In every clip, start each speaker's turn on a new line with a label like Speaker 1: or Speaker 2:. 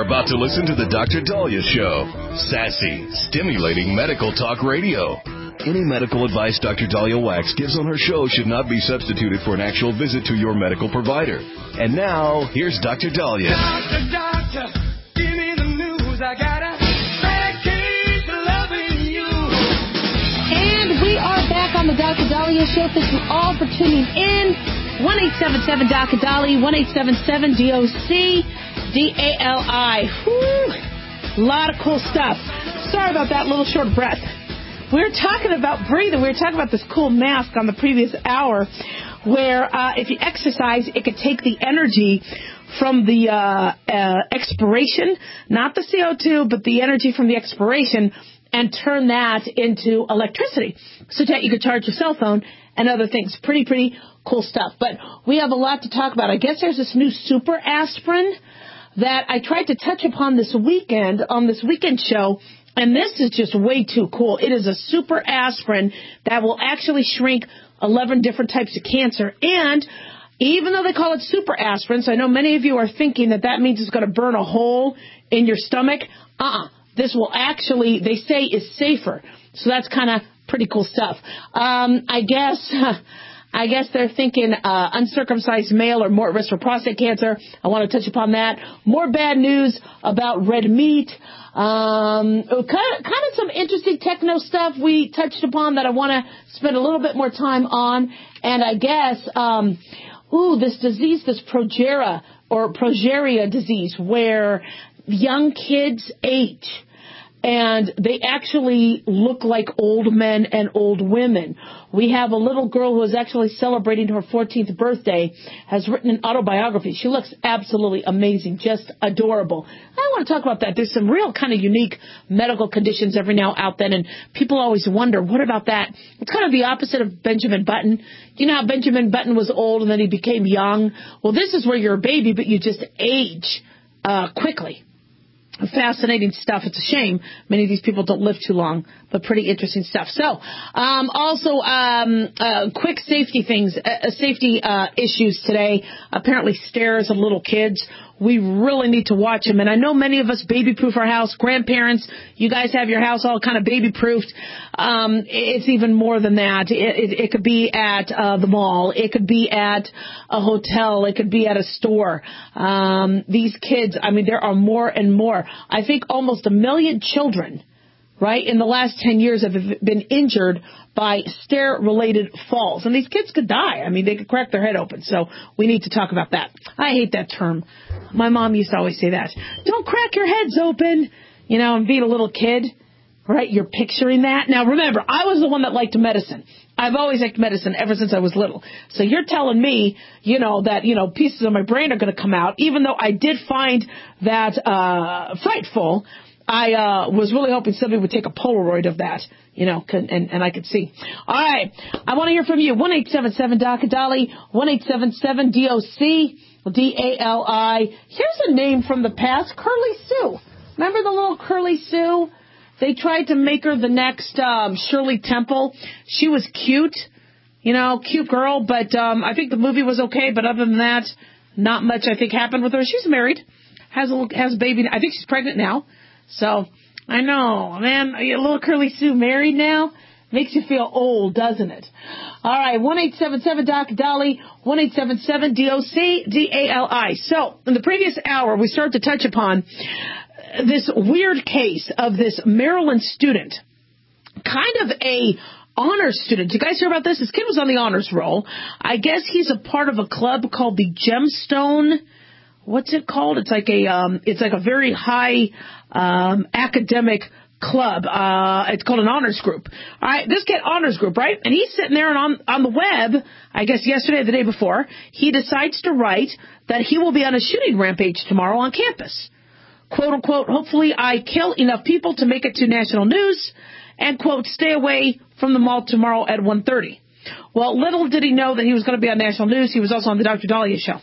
Speaker 1: about to listen to the Dr. Dahlia Show. Sassy, stimulating medical talk radio. Any medical advice Dr. Dahlia Wax gives on her show should not be substituted for an actual visit to your medical provider. And now, here's Dr. Dahlia.
Speaker 2: Doctor, give me the news. I got a bad case of loving you.
Speaker 3: And we are back on the Dr. Dahlia Show. Thank you all for tuning in. 1-877 Dr. Dahlia, 1-877-DOC-DALI. Whew. A lot of cool stuff. Sorry about that little short breath. We were talking about breathing. We were talking about this cool mask on the previous hour where if you exercise, it could take the energy from the expiration, not the CO2, but the energy from the expiration, and turn that into electricity so that you could charge your cell phone and other things. Pretty cool stuff. But we have a lot to talk about. I guess there's this new super aspirin that I tried to touch upon this weekend on this weekend show. And this is just way too cool. It is a super aspirin that will actually shrink 11 different types of cancer. And even though they call it super aspirin, so I know many of you are thinking that means it's going to burn a hole in your stomach. This will actually, they say, is safer. So that's kind of pretty cool stuff. I guess they're thinking uncircumcised male are more at risk for prostate cancer. I want to touch upon that. More bad news about red meat. Kind of some interesting techno stuff we touched upon that I want to spend a little bit more time on. And I guess, this disease, this progeria disease, where young kids age and they actually look like old men and old women. We have a little girl who is actually celebrating her 14th birthday, has written an autobiography. She looks absolutely amazing, just adorable. I want to talk about that. There's some real kind of unique medical conditions every now out then, and people always wonder, what about that? It's kind of the opposite of Benjamin Button. You know how Benjamin Button was old and then he became young? Well, this is where you're a baby, but you just age quickly. Fascinating stuff. It's a shame many of these people don't live too long, but pretty interesting stuff. So, quick safety things, safety issues today. Apparently stairs of little kids. We really need to watch them. And I know many of us baby-proof our house. Grandparents, you guys have your house all kind of baby-proofed. It's even more than that. It could be at the mall. It could be at a hotel. It could be at a store. These kids, I mean, there are more and more. I think almost 1 million children, right, in the last 10 years have been injured by stair-related falls. And these kids could die. I mean, they could crack their head open. So we need to talk about that. I hate that term. My mom used to always say that. Don't crack your heads open, and being a little kid, right? You're picturing that. Now, remember, I was the one that liked medicine. I've always liked medicine ever since I was little. So you're telling me, that, pieces of my brain are going to come out, even though I did find that frightful. I was really hoping somebody would take a Polaroid of that, and I could see. All right. I want to hear from you. 1-877-DOC-DALI, 1-877-DOC-DALI. Here's a name from the past, Curly Sue. Remember the little Curly Sue? They tried to make her the next Shirley Temple. She was cute, cute girl, but I think the movie was okay. But other than that, not much, I think, happened with her. She's married, has a baby. I think she's pregnant now. So, I know, man, a little Curly Sue married now makes you feel old, doesn't it? All right, 1-877-DOC-DALI, 1-877-DOC-DALI. So, in the previous hour, we started to touch upon this weird case of this Maryland student, kind of a honors student. Did you guys hear about this? This kid was on the honors roll. I guess he's a part of a club called the Gemstone. What's it called? It's like a very high academic club. It's called an honors group. All right, this kid, honors group, right? And he's sitting there and on the web, I guess yesterday or the day before, he decides to write that he will be on a shooting rampage tomorrow on campus. Quote, unquote, hopefully I kill enough people to make it to national news, and, quote, stay away from the mall tomorrow at 1:30. Well, little did he know that he was going to be on national news. He was also on the Dr. Dahlia Show.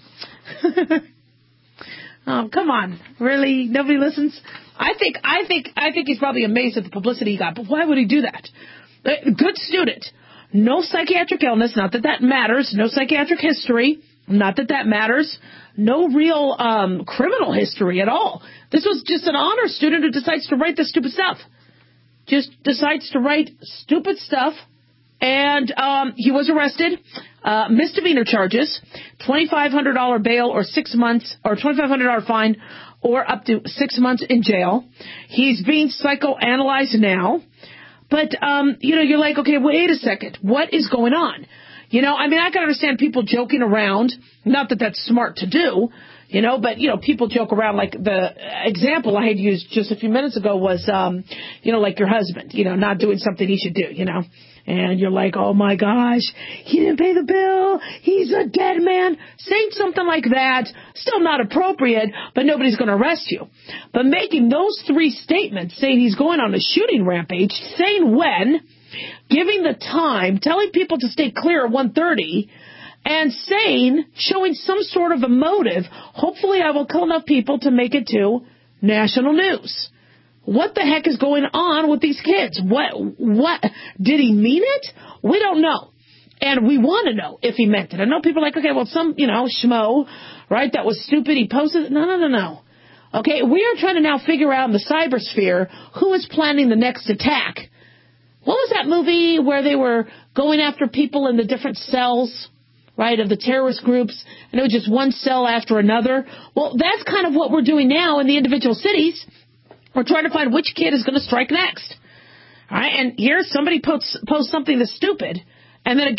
Speaker 3: Oh, come on. Really? Nobody listens? I think he's probably amazed at the publicity he got, but why would he do that? Good student. No psychiatric illness, not that matters. No psychiatric history. Not that that matters. No real criminal history at all. This was just an honor student who decides to write this stupid stuff. Just decides to write stupid stuff. And he was arrested. Misdemeanor charges, $2,500 bail or 6 months, or $2,500 fine or up to 6 months in jail. He's being psychoanalyzed now. But, you're like, okay, wait a second. What is going on? I can understand people joking around. Not that that's smart to do, but, people joke around. Like the example I had used just a few minutes ago was, like your husband, not doing something he should do, And you're like, oh, my gosh, he didn't pay the bill. He's a dead man. Saying something like that, still not appropriate, but nobody's going to arrest you. But making those 3 statements, saying he's going on a shooting rampage, saying when, giving the time, telling people to stay clear at 1:30, and showing some sort of a motive, hopefully I will kill enough people to make it to national news. What the heck is going on with these kids? What? Did he mean it? We don't know. And we want to know if he meant it. I know people are like, okay, well, some, schmo, right, that was stupid, he posted it. No. Okay, we are trying to now figure out in the cybersphere who is planning the next attack. What was that movie where they were going after people in the different cells, right, of the terrorist groups? And it was just one cell after another. Well, that's kind of what we're doing now in the individual cities. We're trying to find which kid is going to strike next. All right, and here somebody posts something that's stupid, and then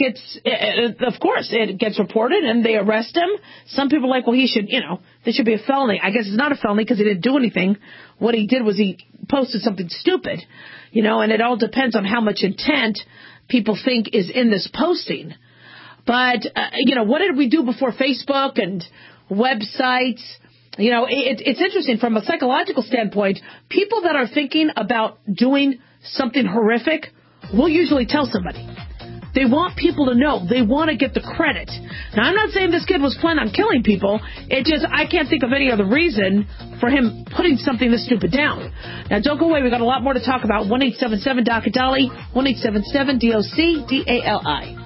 Speaker 3: it gets reported, and they arrest him. Some people are like, well, he should, there should be a felony. I guess it's not a felony because he didn't do anything. What he did was he posted something stupid, and it all depends on how much intent people think is in this posting. But, what did we do before Facebook and websites? It's interesting from a psychological standpoint. People that are thinking about doing something horrific will usually tell somebody. They want people to know. They want to get the credit. Now, I'm not saying this kid was planning on killing people. I can't think of any other reason for him putting something this stupid down. Now, don't go away. We've got a lot more to talk about. 1-877-DOC-A-DOLLY, 1-877-DOC-DALI.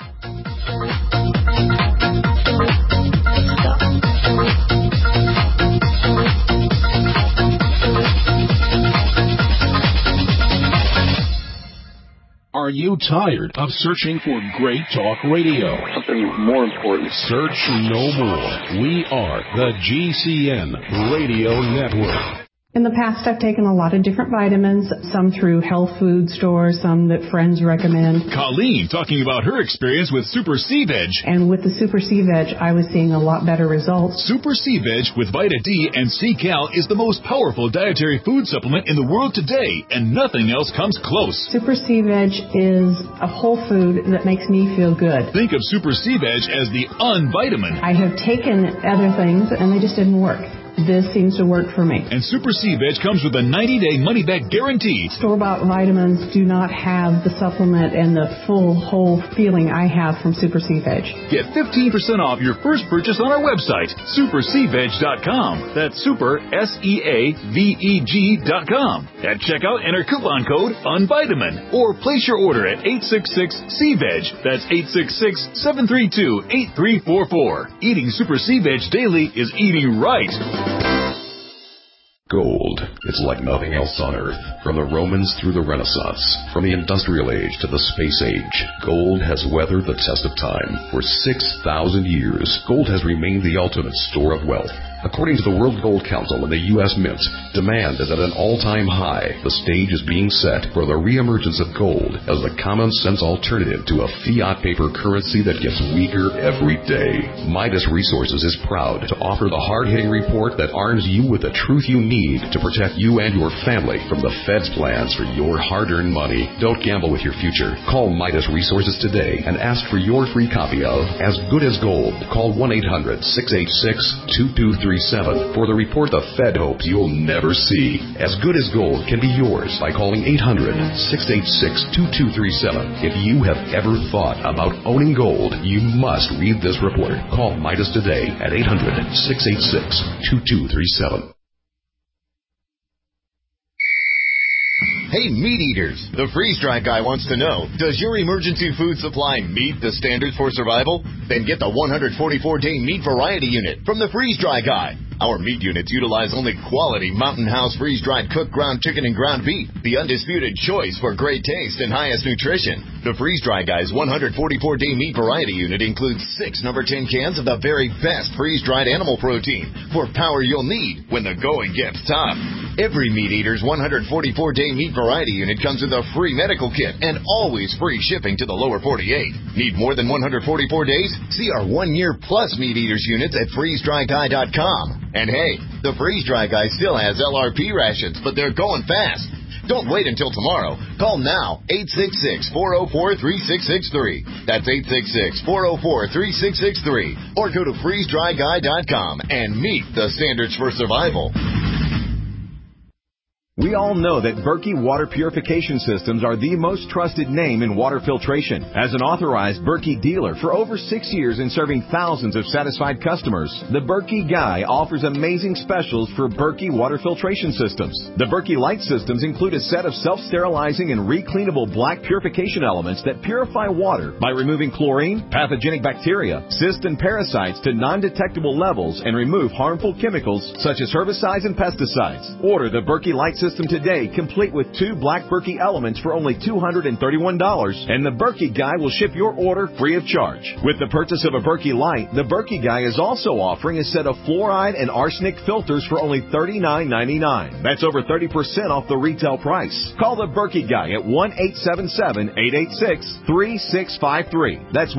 Speaker 4: Are you tired of searching for great talk radio?
Speaker 5: Something more important.
Speaker 4: Search no more. We are the GCN Radio Network.
Speaker 6: In the past, I've taken a lot of different vitamins, some through health food stores, some that friends recommend.
Speaker 7: Colleen talking about her experience with Super C-Veg.
Speaker 6: And with the Super C-Veg, I was seeing a lot better results.
Speaker 7: Super C-Veg with Vita D and C-Cal is the most powerful dietary food supplement in the world today, and nothing else comes close.
Speaker 6: Super C-Veg is a whole food that makes me feel good.
Speaker 7: Think of Super C-Veg as the unvitamin.
Speaker 6: I have taken other things, and they just didn't work. This seems to work for me.
Speaker 7: And Super C-Veg comes with a 90-day money-back guarantee.
Speaker 6: Store-bought vitamins do not have the supplement and the full, whole feeling I have from Super C-Veg.
Speaker 7: Get 15% off your first purchase on our website, supercveg.com. That's super, SEAVEG.com. At checkout, enter coupon code UNVITAMIN or place your order at 866-C-VEG. That's 866-732-8344. Eating Super C-Veg daily is eating right.
Speaker 1: Gold. It's like nothing else on Earth. From the Romans through the Renaissance, from the Industrial Age to the Space Age, gold has weathered the test of time. For 6,000 years, gold has remained the ultimate store of wealth. According to the World Gold Council and the U.S. Mint, demand is at an all-time high. The stage is being set for the reemergence of gold as the common-sense alternative to a fiat paper currency that gets weaker every day. Midas Resources is proud to offer the hard-hitting report that arms you with the truth you need to protect you and your family from the Fed's plans for your hard-earned money. Don't gamble with your future. Call Midas Resources today and ask for your free copy of As Good as Gold. Call 1-800-686-2237 for the report the Fed hopes you'll never see. As Good as Gold can be yours by calling 800-686-2237. If you have ever thought about owning gold, you must read this report. Call Midas today at 800-686-2237.
Speaker 5: Hey, meat eaters, the freeze-dry guy wants to know, does your emergency food supply meet the standards for survival? Then get the 144-day meat variety unit from the freeze-dry guy. Our meat units utilize only quality Mountain House freeze-dried cooked ground chicken and ground beef, the undisputed choice for great taste and highest nutrition. The Freeze-Dry Guy's 144-day meat variety unit includes 6 number 10 cans of the very best freeze-dried animal protein for power you'll need when the going gets tough. Every meat eater's 144-day meat variety unit comes with a free medical kit and always free shipping to the lower 48. Need more than 144 days? See our 1-year plus meat eaters units at freezedryguy.com. And hey, the Freeze-Dry Guy still has LRP rations, but they're going fast. Don't wait until tomorrow. Call now, 866-404-3663. That's 866-404-3663. Or go to freezedryguy.com and meet the standards for survival.
Speaker 8: We all know that Berkey Water Purification Systems are the most trusted name in water filtration. As an authorized Berkey dealer for over 6 years and serving thousands of satisfied customers, the Berkey Guy offers amazing specials for Berkey Water Filtration Systems. The Berkey Light Systems include a set of self-sterilizing and recleanable black purification elements that purify water by removing chlorine, pathogenic bacteria, cysts, and parasites to non-detectable levels and remove harmful chemicals such as herbicides and pesticides. Order the Berkey Light System today, complete with 2 black Berkey elements for only $231, and the Berkey Guy will ship your order free of charge. With the purchase of a Berkey Light, the Berkey Guy is also offering a set of fluoride and arsenic filters for only $39.99. That's over 30% off the retail price. Call the Berkey Guy at 1-877-886-3653. That's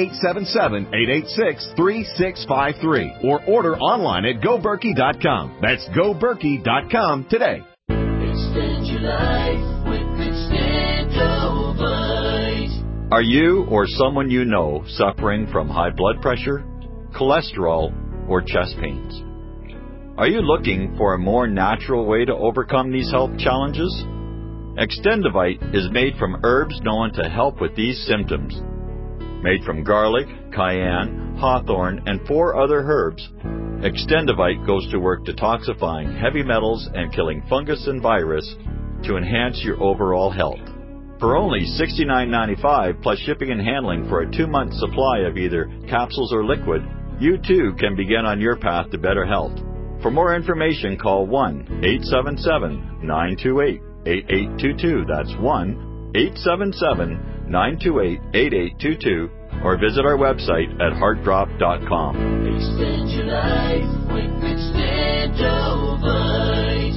Speaker 8: 1-877-886-3653. Or order online at GoBerkey.com. That's GoBerkey.com today.
Speaker 2: Extend your life with Extendovite.
Speaker 9: Are you or someone you know suffering from high blood pressure, cholesterol, or chest pains? Are you looking for a more natural way to overcome these health challenges? Extendovite is made from herbs known to help with these symptoms. Made from garlic, cayenne, hawthorn, and 4 other herbs, Extendovite goes to work detoxifying heavy metals and killing fungus and virus to enhance your overall health. For only $69.95 plus shipping and handling for a 2-month supply of either capsules or liquid, you too can begin on your path to better health. For more information, call 1-877-928-8822. That's 1-877-928-8822. Or visit our website at heartdrop.com.
Speaker 2: Extend your life with Extendovite.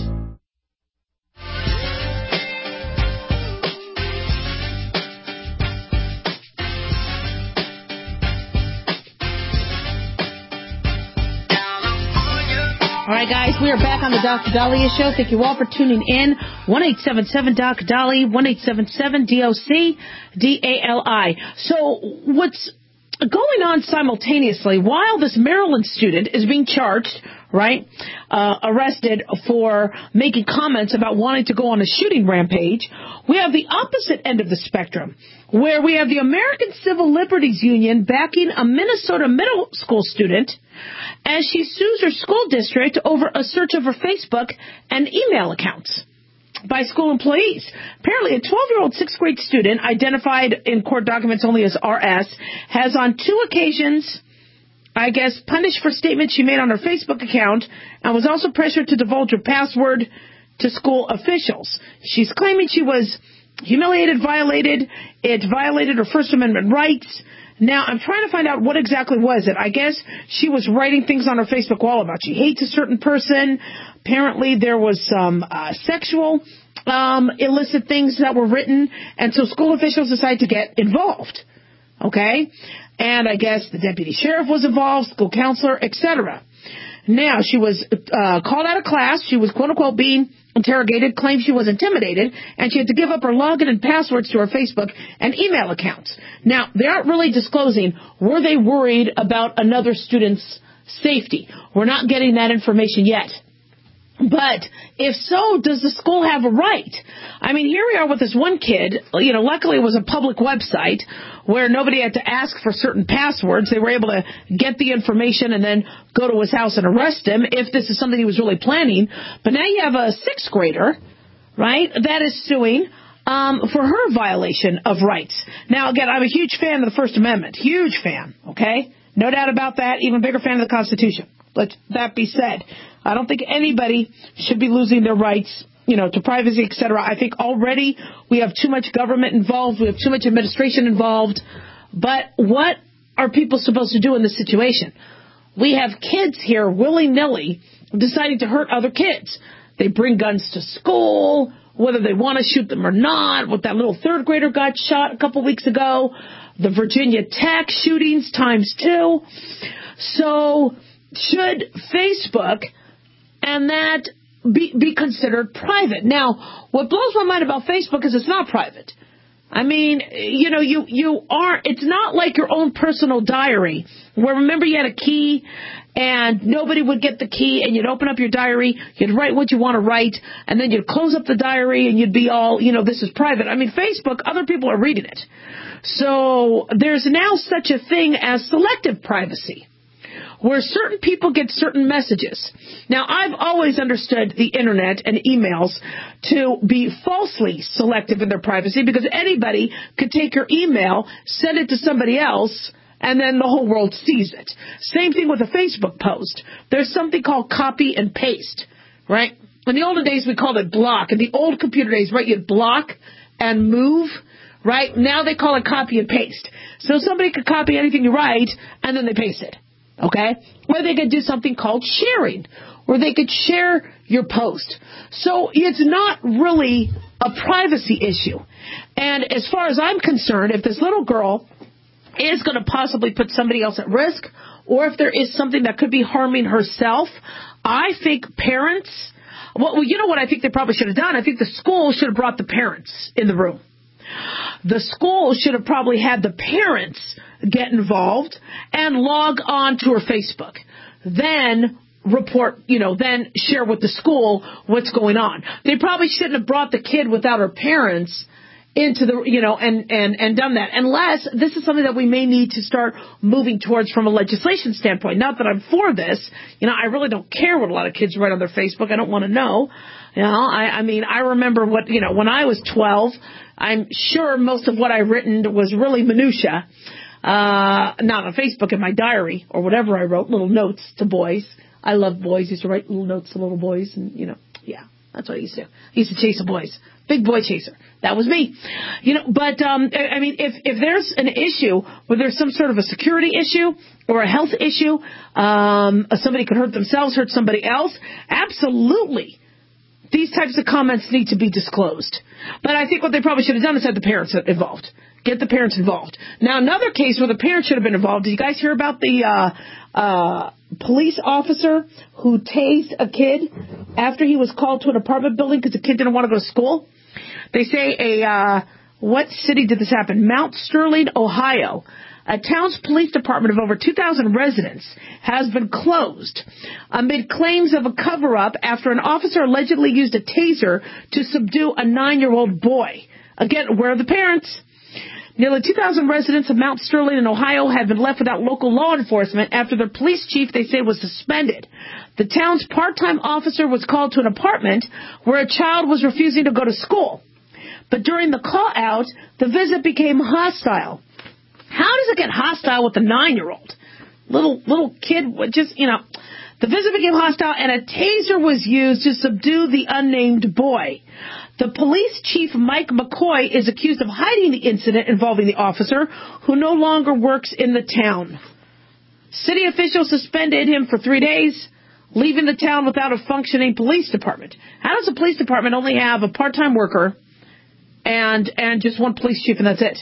Speaker 3: All right, guys, we are back on the Dr. Daliah Show. Thank you all for tuning in. 1-877-DOC-DALI, 1-877-DOC-DALI. So what's going on simultaneously, while this Maryland student is being charged, right, arrested for making comments about wanting to go on a shooting rampage, we have the opposite end of the spectrum, where we have the American Civil Liberties Union backing a Minnesota middle school student as she sues her school district over a search of her Facebook and email accounts by school employees. Apparently, a 12-year-old 6th grade student, identified in court documents only as RS, has on 2 occasions, I guess, punished for statements she made on her Facebook account and was also pressured to divulge her password to school officials. She's claiming she was humiliated, it violated her First Amendment rights. Now, I'm trying to find out what exactly was it. I guess she was writing things on her Facebook wall about she hates a certain person. Apparently, there was some sexual illicit things that were written, and so school officials decided to get involved. Okay? And I guess the deputy sheriff was involved, school counselor, etc. Now, she was called out of class. She was, quote-unquote, being interrogated, claimed she was intimidated, and she had to give up her login and passwords to her Facebook and email accounts. Now, they aren't really disclosing, were they worried about another student's safety? We're not getting that information yet. But if so, does the school have a right? I mean, here we are with this one kid. You know, luckily it was a public website where nobody had to ask for certain passwords. They were able to get the information and then go to his house and arrest him if this is something he was really planning. But now you have a 6th grader, right, that is suing for her violation of rights. Now, again, I'm a huge fan of the First Amendment. Huge fan, okay? No doubt about that. Even bigger fan of the Constitution. Let that be said. I don't think anybody should be losing their rights, to privacy, et cetera. I think already we have too much government involved. We have too much administration involved. But what are people supposed to do in this situation? We have kids here willy-nilly deciding to hurt other kids. They bring guns to school, whether they want to shoot them or not. What that little third grader got shot a couple weeks ago. The Virginia Tech shootings ×2. So should Facebook and that be considered private? Now, what blows my mind about Facebook is it's not private. I mean, it's not like your own personal diary where, remember, you had a key and nobody would get the key and you'd open up your diary, you'd write what you want to write, and then you'd close up the diary and you'd be all, this is private. I mean, Facebook, other people are reading it. So there's now such a thing as selective privacy, where certain people get certain messages. Now, I've always understood the Internet and emails to be falsely selective in their privacy because anybody could take your email, send it to somebody else, and then the whole world sees it. Same thing with a Facebook post. There's something called copy and paste, right? In the olden days, we called it block. In the old computer days, right, you'd block and move, right? Now they call it copy and paste. So somebody could copy anything you write, and then they paste it. Okay? Or they could do something called sharing, or they could share your post. So it's not really a privacy issue. And as far as I'm concerned, if this little girl is going to possibly put somebody else at risk, or if there is something that could be harming herself, I think parents, well, you know what I think they probably should have done? I think the school should have brought the parents in the room. The school should have probably had the parents get involved and log on to her Facebook. Then report, then share with the school what's going on. They probably shouldn't have brought the kid without her parents into the, and done that. Unless this is something that we may need to start moving towards from a legislation standpoint. Not that I'm for this. I really don't care what a lot of kids write on their Facebook. I don't want to know. I mean, I remember when I was 12, I'm sure most of what I written was really minutia. Not on Facebook, in my diary or whatever I wrote, little notes to boys. I love boys. I used to write little notes to little boys and, yeah, that's what I used to do. I used to chase the boys. Big boy chaser. That was me. But, I mean, if there's an issue where there's some sort of a security issue or a health issue, somebody could hurt themselves, hurt somebody else, absolutely. These types of comments need to be disclosed. But I think what they probably should have done is had the parents involved. Get the parents involved. Now, another case where the parents should have been involved. Did you guys hear about the police officer who tased a kid after he was called to an apartment building because the kid didn't want to go to school? They say what city did this happen? Mount Sterling, Ohio. A town's police department of over 2,000 residents has been closed amid claims of a cover-up after an officer allegedly used a taser to subdue a 9-year-old boy. Again, where are the parents? Nearly 2,000 residents of Mount Sterling in Ohio have been left without local law enforcement after their police chief, they say, was suspended. The town's part-time officer was called to an apartment where a child was refusing to go to school. But during the call-out, the visit became hostile. How does it get hostile with a 9-year-old? Little kid, just, The visit became hostile and a taser was used to subdue the unnamed boy. The police chief, Mike McCoy, is accused of hiding the incident involving the officer, who no longer works in the town. City officials suspended him for 3 days, leaving the town without a functioning police department. How does a police department only have a part-time worker and just one police chief, and that's it?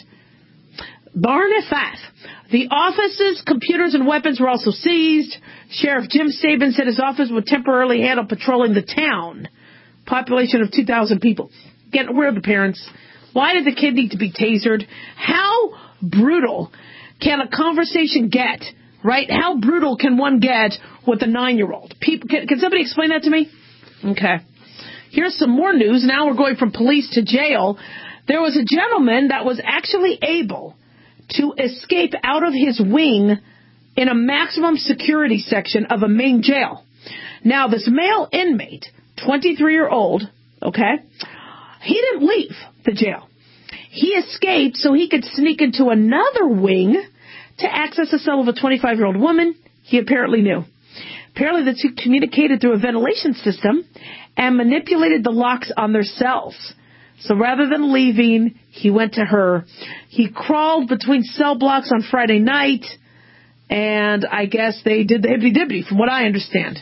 Speaker 3: Barnefath. The office's computers and weapons were also seized. Sheriff Jim Sabin said his office would temporarily handle patrolling the town. Population of 2,000 people. Again, where are the parents? Why did the kid need to be tasered? How brutal can a conversation get, right? How brutal can one get with a 9-year-old? Can somebody explain that to me? Okay. Here's some more news. Now we're going from police to jail. There was a gentleman that was actually able to escape out of his wing in a maximum security section of a main jail. Now, this male inmate, 23-year-old, okay, he didn't leave the jail. He escaped so he could sneak into another wing to access the cell of a 25-year-old woman he apparently knew. Apparently the two communicated through a ventilation system and manipulated the locks on their cells. So rather than leaving, he went to her. He crawled between cell blocks on Friday night, and I guess they did the hibbity-dibbity, from what I understand.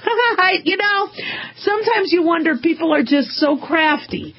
Speaker 3: Sometimes you wonder, people are just so crafty.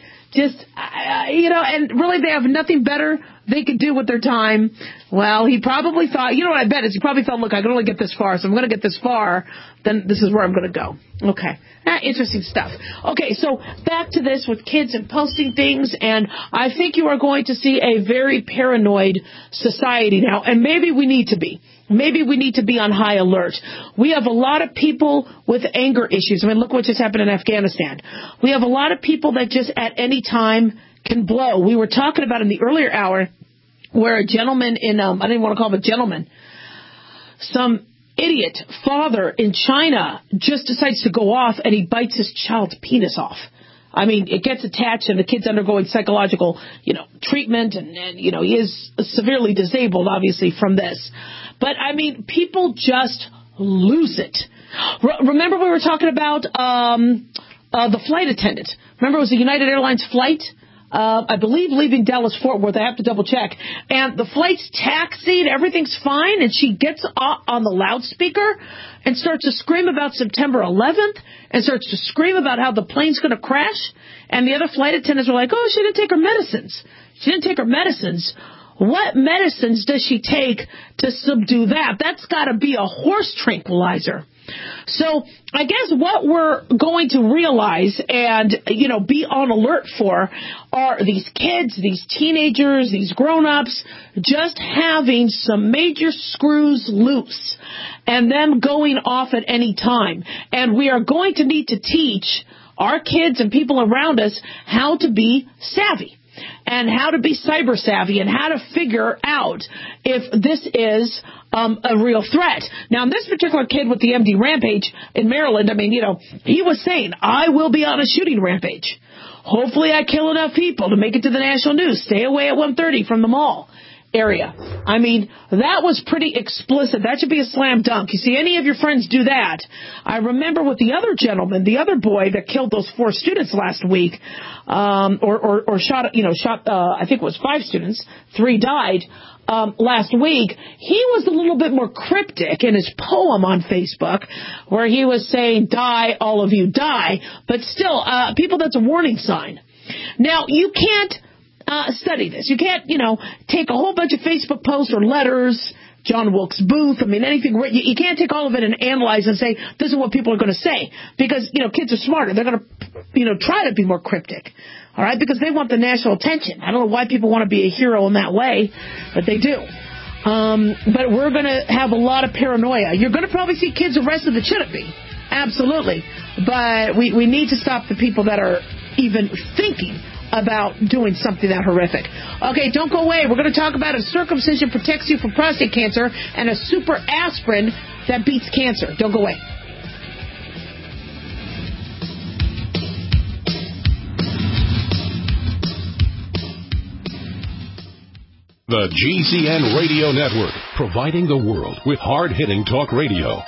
Speaker 3: And really they have nothing better they could do with their time. Well, he probably thought, what I bet is he probably thought, look, I can only get this far, so I'm going to get this far, then this is where I'm going to go. Okay. Interesting stuff. Okay, so back to this with kids and posting things, and I think you are going to see a very paranoid society now, and maybe we need to be. Maybe we need to be on high alert. We have a lot of people with anger issues. I mean, look what just happened in Afghanistan. We have a lot of people that just at any time can blow. We were talking about in the earlier hour where a gentleman in, I didn't want to call him a gentleman, some idiot father in China just decides to go off and he bites his child's penis off. I mean, it gets attached and the kid's undergoing psychological, treatment and he is severely disabled, obviously, from this. But, I mean, people just lose it. Remember we were talking about the flight attendant. Remember it was a United Airlines flight? I believe leaving Dallas-Fort Worth. I have to double check. And the flight's taxied, everything's fine, and she gets on the loudspeaker and starts to scream about September 11th and starts to scream about how the plane's going to crash. And the other flight attendants were like, oh, she didn't take her medicines. She didn't take her medicines. What medicines does she take to subdue that? That's got to be a horse tranquilizer. So I guess what we're going to realize and, be on alert for are these kids, these teenagers, these grown-ups just having some major screws loose and them going off at any time. And we are going to need to teach our kids and people around us how to be savvy and how to be cyber savvy and how to figure out if this is a real threat. Now, this particular kid with the MD rampage in Maryland, he was saying, I will be on a shooting rampage. Hopefully I kill enough people to make it to the national news. Stay away at 1:30 from the mall area. I mean, that was pretty explicit. That should be a slam dunk. You see any of your friends do that. I remember with the other gentleman, the other boy that killed those 4 students last week, or shot, I think it was 5 students, 3 died. Last week, he was a little bit more cryptic in his poem on Facebook, where he was saying, die, all of you, die. But still, people, that's a warning sign. Now, you can't study this. You can't, take a whole bunch of Facebook posts or letters, John Wilkes Booth, anything. You can't take all of it and analyze and say, this is what people are going to say. Because, kids are smarter. They're going to, try to be more cryptic. All right? Because they want the national attention. I don't know why people want to be a hero in that way, but they do. But we're going to have a lot of paranoia. You're going to probably see kids arrested that shouldn't be. Absolutely. But we need to stop the people that are even thinking about doing something that horrific. Okay, don't go away. We're going to talk about a circumcision protects you from prostate cancer and a super aspirin that beats cancer. Don't go away.
Speaker 4: The GCN Radio Network, providing the world with hard-hitting talk radio.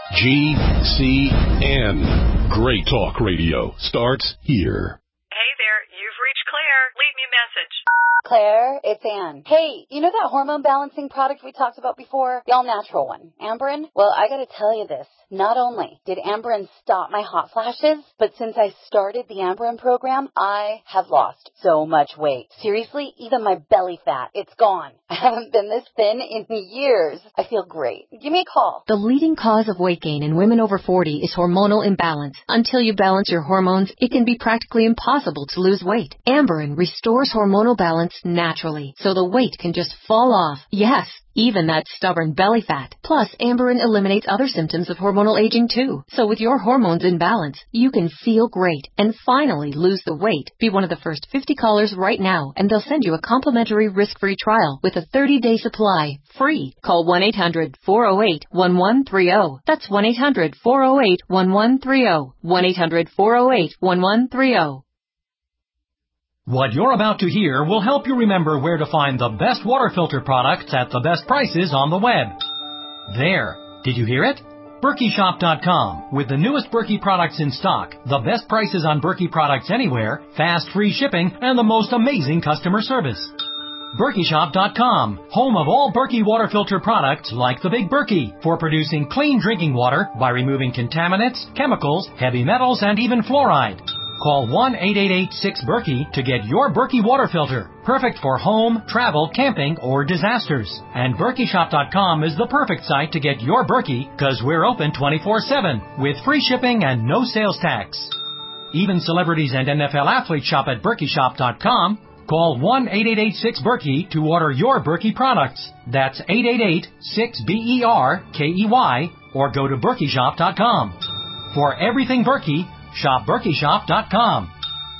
Speaker 4: GCN. Great talk radio starts here.
Speaker 10: Hey there, you've reached Claire. Leave me a message.
Speaker 11: Claire, it's Ann. Hey, you know that hormone balancing product we talked about before? The all-natural one, Amberen? Well, I gotta tell you this. Not only did Amberen stop my hot flashes, but since I started the Amberen program, I have lost so much weight. Seriously, even my belly fat, it's gone. I haven't been this thin in years. I feel great. Give me a call.
Speaker 12: The leading cause of weight gain in women over 40 is hormonal imbalance. Until you balance your hormones, it can be practically impossible to lose weight. Amberen restores hormonal balance naturally, so the weight can just fall off. Yes, even that stubborn belly fat. Plus, Amberen eliminates other symptoms of hormonal aging too. So with your hormones in balance, you can feel great and finally lose the weight. Be one of the first 50 callers right now, and they'll send you a complimentary risk-free trial with a 30-day supply, free. Call 1-800-408-1130. That's 1-800-408-1130. 1-800-408-1130.
Speaker 13: What you're about to hear will help you remember where to find the best water filter products at the best prices on the web. There. Did you hear it? BerkeyShop.com. With the newest Berkey products in stock, the best prices on Berkey products anywhere, fast free shipping, and the most amazing customer service. BerkeyShop.com, home of all Berkey water filter products like the Big Berkey, for producing clean drinking water by removing contaminants, chemicals, heavy metals, and even fluoride. Call 1-888-6-BERKEY to get your Berkey water filter, perfect for home, travel, camping, or disasters. And BerkeyShop.com is the perfect site to get your Berkey, because we're open 24/7 with free shipping and no sales tax. Even celebrities and NFL athletes shop at BerkeyShop.com. Call 1-888-6-BERKEY to order your Berkey products. That's 888-6-BERKEY, or go to BerkeyShop.com. For everything Berkey, shop BerkeyShop.com.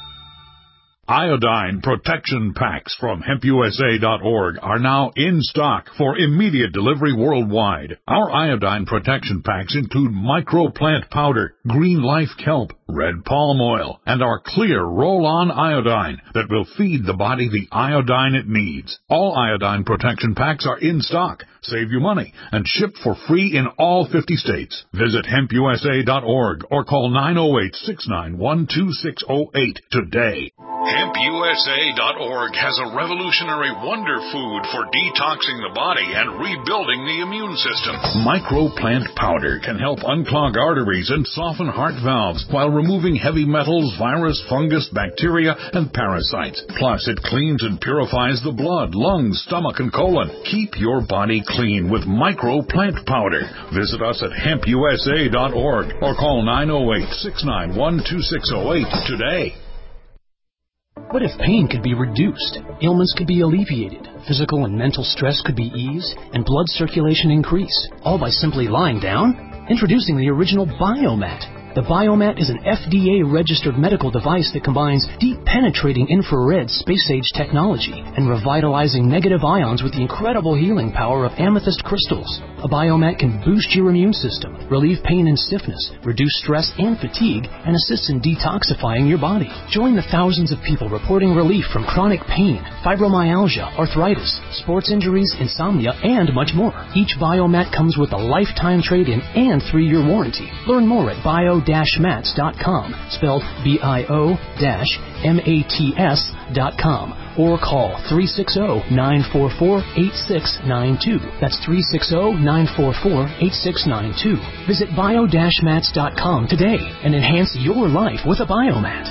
Speaker 14: Iodine protection packs from HempUSA.org are now in stock for immediate delivery worldwide. Our iodine protection packs include microplant powder, green life kelp, red palm oil, and our clear roll-on iodine that will feed the body the iodine it needs. All iodine protection packs are in stock, save you money, and shipped for free in all 50 states. Visit HempUSA.org or call 908-691-2608 today.
Speaker 15: HempUSA.org has a revolutionary wonder food for detoxing the body and rebuilding the immune system.
Speaker 14: Microplant powder can help unclog arteries and soften heart valves while removing heavy metals, virus, fungus, bacteria, and parasites. Plus, it cleans and purifies the blood, lungs, stomach, and colon. Keep your body clean with Microplant powder. Visit us at HempUSA.org or call 908-691-2608 today.
Speaker 16: What if pain could be reduced, ailments could be alleviated, physical and mental stress could be eased, and blood circulation increased, all by simply lying down? Introducing the original Biomat. The Biomat is an FDA-registered medical device that combines deep-penetrating infrared space-age technology and revitalizing negative ions with the incredible healing power of amethyst crystals. A Biomat can boost your immune system, relieve pain and stiffness, reduce stress and fatigue, and assists in detoxifying your body. Join the thousands of people reporting relief from chronic pain, fibromyalgia, arthritis, sports injuries, insomnia, and much more. Each Biomat comes with a lifetime trade-in and 3-year warranty. Learn more at bio-mats.com, spelled bio-mats.com, or call 360-944-8692. That's 360-944-8692. Visit bio-mats.com today and enhance your life with a Biomat.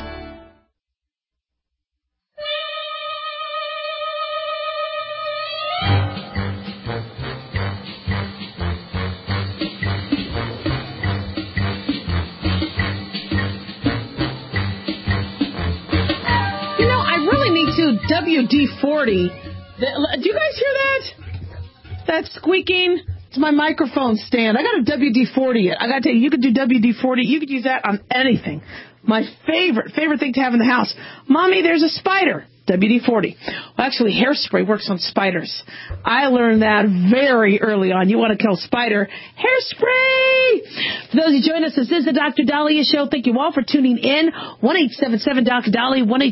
Speaker 3: WD-40. Do you guys hear that? That squeaking? It's my microphone stand. I got a WD-40. I got to tell you, you could do WD-40. You could use that on anything. My favorite thing to have in the house. Mommy, there's a spider. WD-40. Well, actually, hairspray works on spiders. I learned that very early on. You want to kill spider, hairspray! For those who join us, this is the Dr. Dahlia Show. Thank you all for tuning in. 1-877-Dr. Dahlia,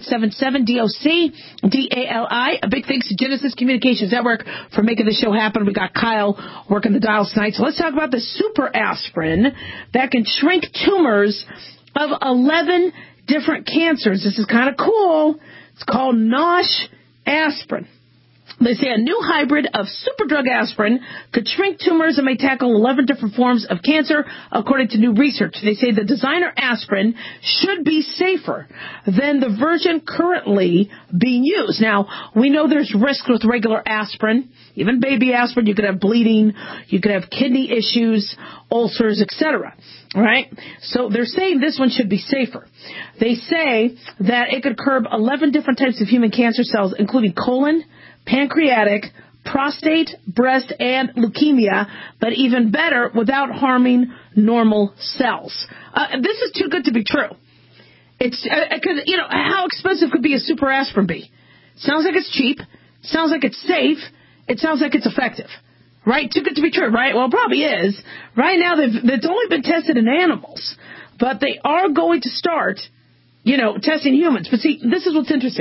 Speaker 3: 1-877-DOC-DALI. A big thanks to Genesis Communications Network for making the show happen. We got Kyle working the dials tonight. So let's talk about the super aspirin that can shrink tumors of 11 different cancers. This is kind of cool. It's called Nosh aspirin. They say a new hybrid of superdrug aspirin could shrink tumors and may tackle 11 different forms of cancer, according to new research. They say the designer aspirin should be safer than the version currently being used. Now, we know there's risk with regular aspirin, even baby aspirin. You could have bleeding, you could have kidney issues, ulcers, etc. All right? So they're saying this one should be safer. They say that it could curb 11 different types of human cancer cells, including colon, pancreatic, prostate, breast, and leukemia, but even better, without harming normal cells. This is too good to be true. It's because, how expensive could be a super aspirin be? Sounds like it's cheap. Sounds like it's safe. It sounds like it's effective. Right? Too good to be true, right? Well, it probably is. Right now, it's only been tested in animals, but they are going to start, testing humans. But see, this is what's interesting.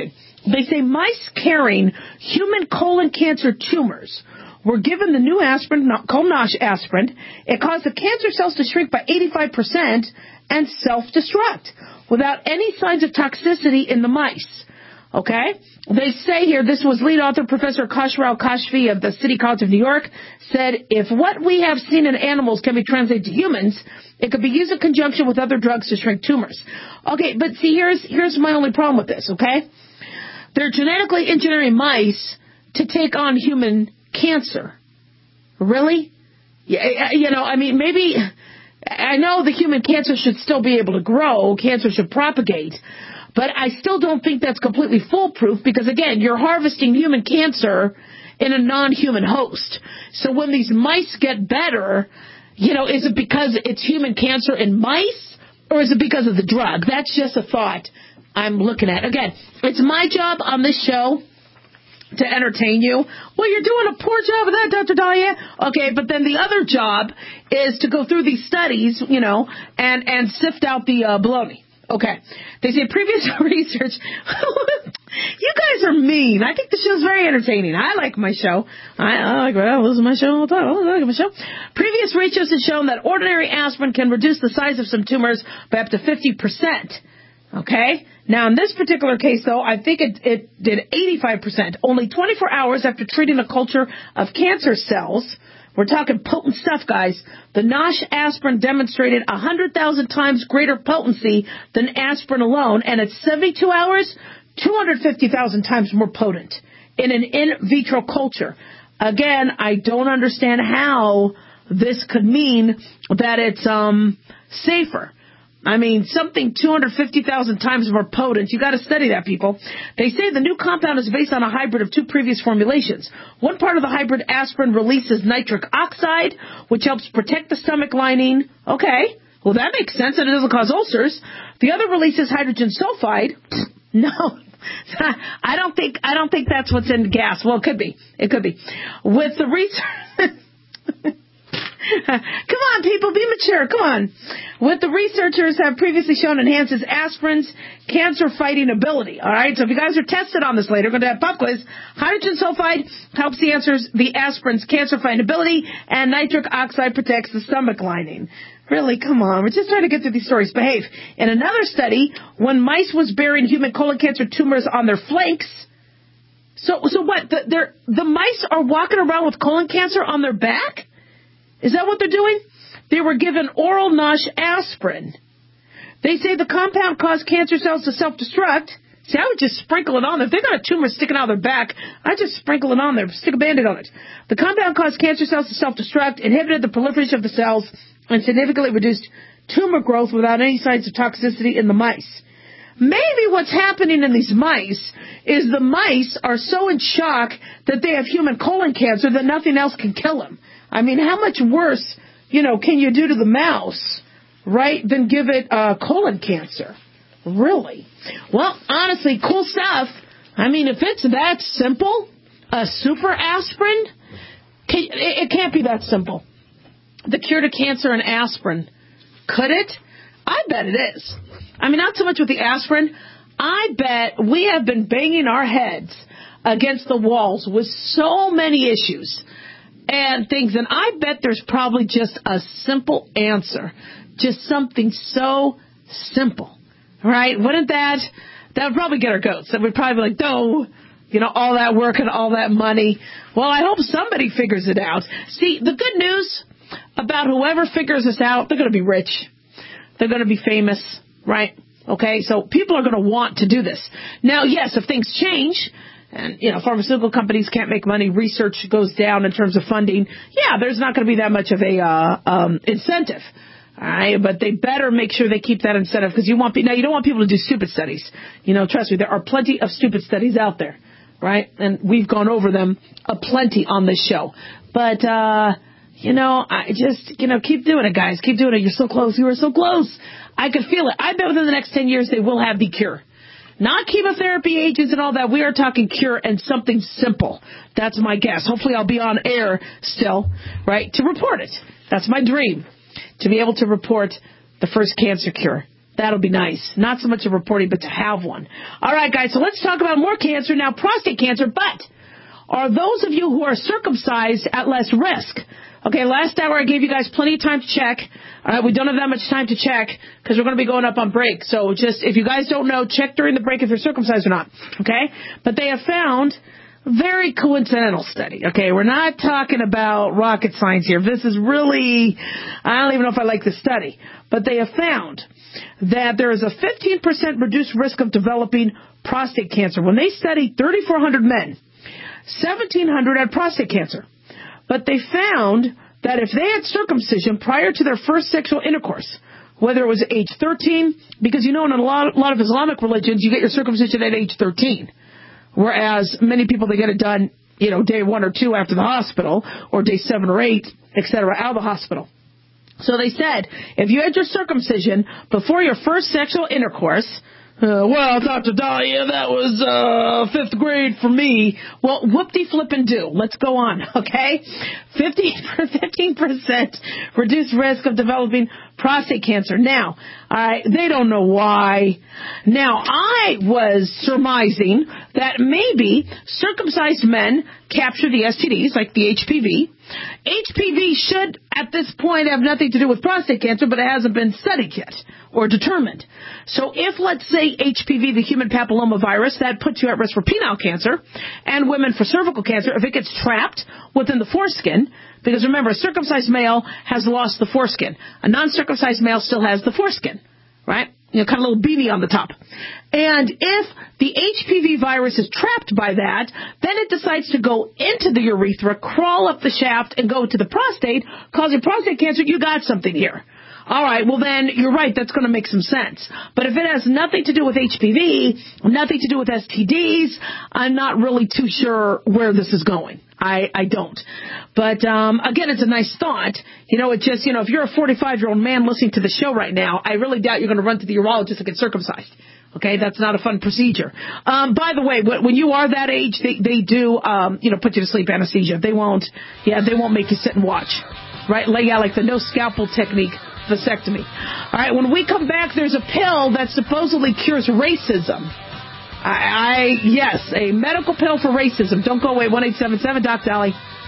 Speaker 3: They say mice carrying human colon cancer tumors were given the new aspirin, called Nosh aspirin. It caused the cancer cells to shrink by 85% and self-destruct without any signs of toxicity in the mice. Okay? They say here, this was lead author Professor Khosrow Kashfi of the City College of New York, said, if what we have seen in animals can be translated to humans, it could be used in conjunction with other drugs to shrink tumors. Okay, but see, here's my only problem with this, okay? They're genetically engineering mice to take on human cancer. Really? Yeah, you know, I mean, maybe, I know the human cancer should still be able to grow, cancer should propagate, but I still don't think that's completely foolproof because, again, you're harvesting human cancer in a non-human host. So when these mice get better, you know, is it because it's human cancer in mice or is it because of the drug? That's just a thought I'm looking at. Again, it's my job on this show to entertain you. Well, you're doing a poor job of that, Dr. Dahlia. Okay, but then the other job is to go through these studies, you know, and sift out the baloney. Okay. They say previous research. You guys are mean. I think the show's very entertaining. I like my show. I listen to my show all the time. I like my show. Previous research has shown that ordinary aspirin can reduce the size of some tumors by up to 50%. Okay? Now, in this particular case, though, I think it did 85%. Only 24 hours after treating a culture of cancer cells. We're talking potent stuff, guys. The Nosh aspirin demonstrated 100,000 times greater potency than aspirin alone, and at 72 hours, 250,000 times more potent in an in vitro culture. Again, I don't understand how this could mean that it's safer. I mean, something 250,000 times more potent. You got to study that, people. They say the new compound is based on a hybrid of two previous formulations. One part of the hybrid aspirin releases nitric oxide, which helps protect the stomach lining. Okay, well, that makes sense, and it doesn't cause ulcers. The other releases hydrogen sulfide. No, I don't think that's what's in gas. Well, it could be. It could be. With the research. Come on, people, be mature. Come on. What the researchers have previously shown enhances aspirin's cancer-fighting ability. All right, so if you guys are tested on this later, we're going to have pop quiz. Hydrogen sulfide helps the aspirin's cancer-fighting ability, and nitric oxide protects the stomach lining. Really, come on. We're just trying to get through these stories. Behave. In another study, when mice was bearing human colon cancer tumors on their flanks, so what? The mice are walking around with colon cancer on their back? Is that what they're doing? They were given oral Nosh aspirin. They say the compound caused cancer cells to self-destruct. See, I would just sprinkle it on them. If they got a tumor sticking out of their back, I'd just sprinkle it on there, stick a Band-Aid on it. The compound caused cancer cells to self-destruct, inhibited the proliferation of the cells, and significantly reduced tumor growth without any signs of toxicity in the mice. Maybe what's happening in these mice is the mice are so in shock that they have human colon cancer that nothing else can kill them. I mean, how much worse, can you do to the mouse, right, than give it colon cancer? Really? Well, honestly, cool stuff. I mean, if it's that simple, a super aspirin, it can't be that simple. The cure to cancer and aspirin, could it? I bet it is. I mean, not so much with the aspirin. I bet we have been banging our heads against the walls with so many issues and things, and I bet there's probably just a simple answer, just something so simple, right? Wouldn't that would probably get our goats. That would probably be like, no, all that work and all that money. Well, I hope somebody figures it out. See, the good news about whoever figures this out, they're going to be rich. They're going to be famous, right? Okay, so people are going to want to do this. Now, yes, if things change, and, pharmaceutical companies can't make money, research goes down in terms of funding, yeah, there's not going to be that much of a incentive. All right, but they better make sure they keep that incentive because you don't want people to do stupid studies. Trust me, there are plenty of stupid studies out there, right? And we've gone over them aplenty on this show. But, I just, keep doing it, guys. Keep doing it. You're so close. You are so close. I can feel it. I bet within the next 10 years they will have the cure. Not chemotherapy agents and all that. We are talking cure and something simple. That's my guess. Hopefully I'll be on air still, right, to report it. That's my dream, to be able to report the first cancer cure. That'll be nice. Not so much a reporting, but to have one. All right, guys, so let's talk about more cancer now, prostate cancer. But are those of you who are circumcised at less risk? Okay, last hour I gave you guys plenty of time to check. All right, we don't have that much time to check because we're going to be going up on break. So just, if you guys don't know, check during the break if you're circumcised or not. Okay? But they have found very coincidental study. Okay, we're not talking about rocket science here. This is really, I don't even know if I like this study. But they have found that there is a 15% reduced risk of developing prostate cancer. When they studied 3,400 men, 1,700 had prostate cancer. But they found that if they had circumcision prior to their first sexual intercourse, whether it was age 13, because in a lot of Islamic religions, you get your circumcision at age 13. Whereas many people, they get it done, day 1 or 2 after the hospital, or day 7 or 8, etc., out of the hospital. So they said, if you had your circumcision before your first sexual intercourse, well, Dr. Dahlia, that was 5th grade for me. Well, whoop-de-flip-and-do. Let's go on, okay? 15% reduced risk of developing prostate cancer. Now, they don't know why. Now, I was surmising that maybe circumcised men capture the STDs, like the HPV. HPV should, at this point, have nothing to do with prostate cancer, but it hasn't been studied yet or determined. So if, let's say, HPV, the human papillomavirus, that puts you at risk for penile cancer, and women for cervical cancer, if it gets trapped within the foreskin, because remember, a circumcised male has lost the foreskin. A non-circumcised male still has the foreskin, right? Kind of a little beanie on the top. And if the HPV virus is trapped by that, then it decides to go into the urethra, crawl up the shaft, and go to the prostate, causing prostate cancer. You got something here. All right, well then, you're right, that's going to make some sense. But if it has nothing to do with HPV, nothing to do with STDs, I'm not really too sure where this is going. I don't. But, again, it's a nice thought. It just, if you're a 45-year-old man listening to the show right now, I really doubt you're going to run to the urologist and get circumcised. Okay, that's not a fun procedure. By the way, when you are that age, they do, put you to sleep anesthesia. They won't make you sit and watch. Right? Like the no scalpel technique, vasectomy. All right, when we come back, there's a pill that supposedly cures racism. Yes, a medical pill for racism. Don't go away. 1-877 Doc Dolly.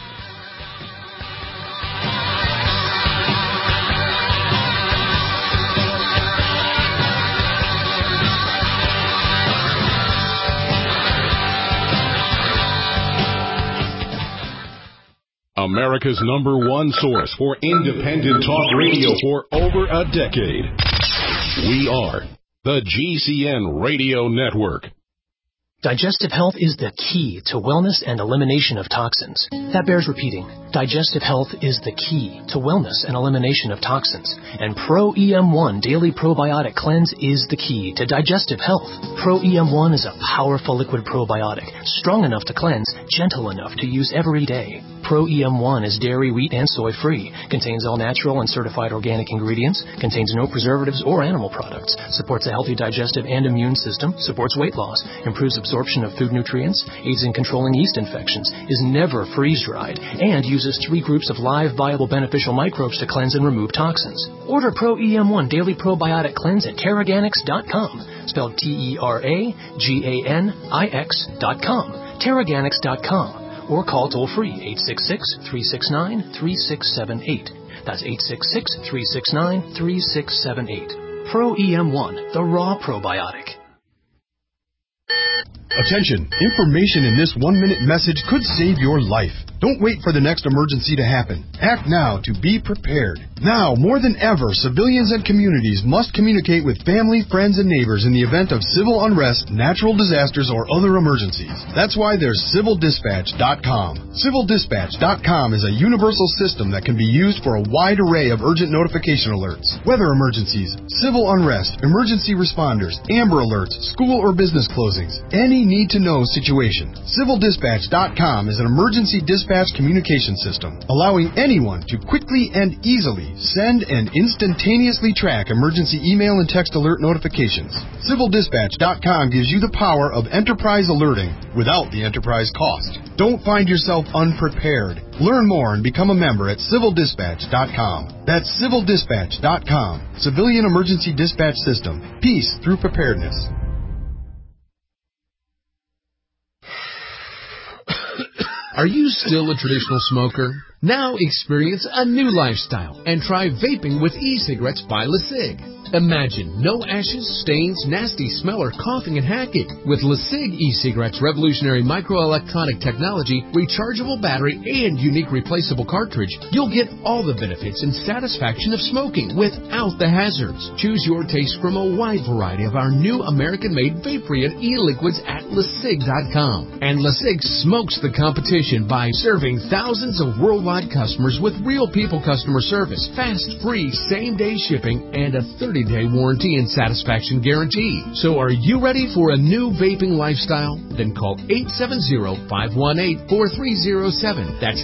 Speaker 4: America's #1 source for independent talk radio for over a decade. We are the GCN Radio Network.
Speaker 16: Digestive health is the key to wellness and elimination of toxins. That bears repeating. Digestive health is the key to wellness and elimination of toxins. And Pro EM1 Daily Probiotic Cleanse is the key to digestive health. Pro EM1 is a powerful liquid probiotic, strong enough to cleanse, gentle enough to use every day. Pro EM1 is dairy, wheat, and soy-free, contains all natural and certified organic ingredients, contains no preservatives or animal products, supports a healthy digestive and immune system, supports weight loss, improves absorption of food nutrients, aids in controlling yeast infections, is never freeze-dried, and uses 3 groups of live, viable, beneficial microbes to cleanse and remove toxins. Order Pro EM1 Daily Probiotic Cleanse at Teraganix.com, spelled TERAGANIX.com, Teraganix.com. Or call toll-free 866-369-3678. That's 866-369-3678. Pro EM1, the raw probiotic.
Speaker 17: Attention! Information in this 1-minute message could save your life. Don't wait for the next emergency to happen. Act now to be prepared. Now, more than ever, civilians and communities must communicate with family, friends, and neighbors in the event of civil unrest, natural disasters, or other emergencies. That's why there's CivilDispatch.com. CivilDispatch.com is a universal system that can be used for a wide array of urgent notification alerts. Weather emergencies, civil unrest, emergency responders, Amber Alerts, school or business closings, any need-to-know situation. CivilDispatch.com is an emergency dispatch Dispatch communication system, allowing anyone to quickly and easily send and instantaneously track emergency email and text alert notifications. CivilDispatch.com gives you the power of enterprise alerting without the enterprise cost. Don't find yourself unprepared. Learn more and become a member at CivilDispatch.com. That's CivilDispatch.com. Civilian Emergency Dispatch System. Peace through preparedness.
Speaker 18: Are you still a traditional smoker? Now experience a new lifestyle and try vaping with e-cigarettes by LeSig. Imagine no ashes, stains, nasty smell, or coughing and hacking. With LeSig e-cigarettes' revolutionary microelectronic technology, rechargeable battery, and unique replaceable cartridge, you'll get all the benefits and satisfaction of smoking without the hazards. Choose your taste from a wide variety of our new American-made vape-free and e-liquids at LeSig.com. And LeSig smokes the competition by serving thousands of worldwide customers with real people customer service, fast, free, same-day shipping, and a 30-day warranty and satisfaction guarantee. So are you ready for a new vaping lifestyle? Then call 870-518-4307. That's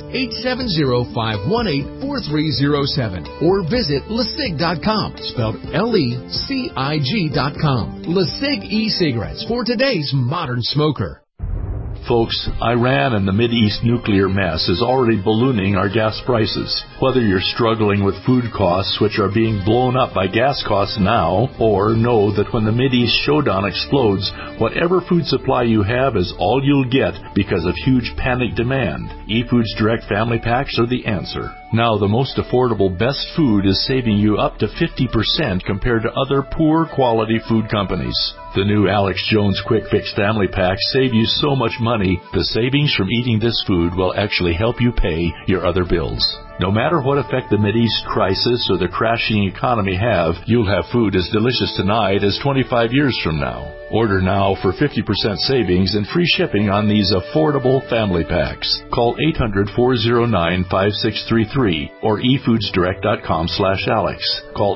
Speaker 18: 870-518-4307. Or visit LeSig.com, spelled LECIG.com. LeSig e-cigarettes for today's modern smoker.
Speaker 9: Folks, Iran and the Mideast nuclear mess is already ballooning our gas prices. Whether you're struggling with food costs, which are being blown up by gas costs now, or know that when the Mideast showdown explodes, whatever food supply you have is all you'll get because of huge panic demand, eFoods Direct Family Packs are the answer. Now, the most affordable best food is saving you up to 50% compared to other poor quality food companies. The new Alex Jones Quick Fix Family Packs save you so much money, the savings from eating this food will actually help you pay your other bills. No matter what effect the Mideast crisis or the crashing economy have, you'll have food as delicious tonight as 25 years from now. Order now for 50% savings and free shipping on these affordable family packs. Call 800-409-5633 or efoodsdirect.com/Alex. Call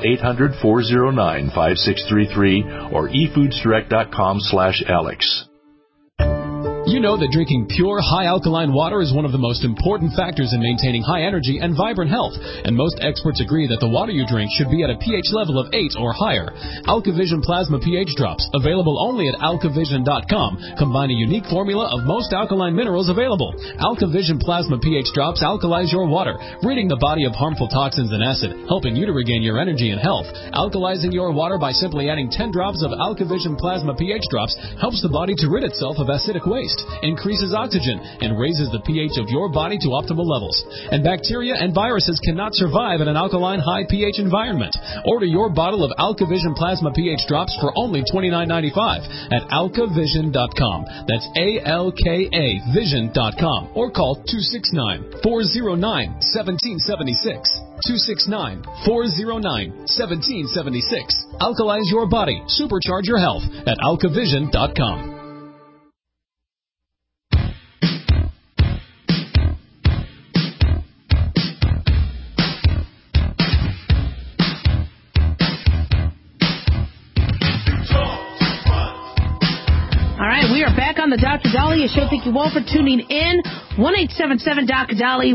Speaker 9: 800-409-5633 or efoodsdirect.com/Alex.
Speaker 19: You know that drinking pure, high-alkaline water is one of the most important factors in maintaining high energy and vibrant health, and most experts agree that the water you drink should be at a pH level of 8 or higher. AlkaVision Plasma pH Drops, available only at alkavision.com, combine a unique formula of most alkaline minerals available. AlkaVision Plasma pH Drops alkalize your water, ridding the body of harmful toxins and acid, helping you to regain your energy and health. Alkalizing your water by simply adding 10 drops of AlkaVision Plasma pH Drops helps the body to rid itself of acidic waste, increases oxygen, and raises the pH of your body to optimal levels. And bacteria and viruses cannot survive in an alkaline high pH environment. Order your bottle of AlkaVision Plasma pH Drops for only $29.95 at alkavision.com. That's ALKA Vision.com, or call 269-409-1776. 269-409-1776. Alkalize your body. Supercharge your health at alkavision.com.
Speaker 3: We are back on the Dr. Daliah Show. Thank you all for tuning in. 1-877-Dr.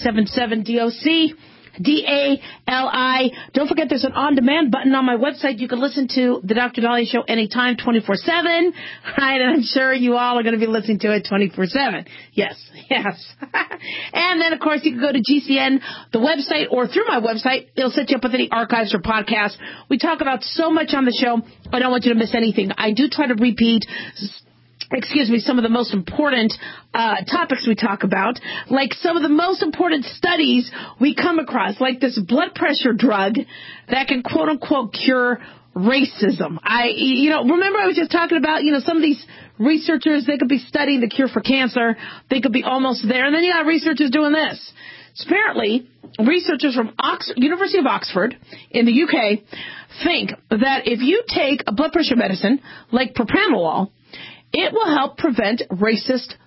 Speaker 3: 1-877-DOC-DALI. Don't forget there's an on-demand button on my website. You can listen to the Dr. Daliah Show anytime, 24/7. Right, and I'm sure you all are going to be listening to it 24/7. Yes. And then, of course, you can go to GCN, the website, or through my website. It'll set you up with any archives or podcasts. We talk about so much on the show. I don't want you to miss anything. I do try to repeat some of the most important topics we talk about, like some of the most important studies we come across, like this blood pressure drug that can quote-unquote cure racism. Remember I was just talking about, some of these researchers, they could be studying the cure for cancer. They could be almost there. And then you got researchers doing this. So apparently, researchers from University of Oxford in the UK think that if you take a blood pressure medicine like propranolol, it will help prevent racist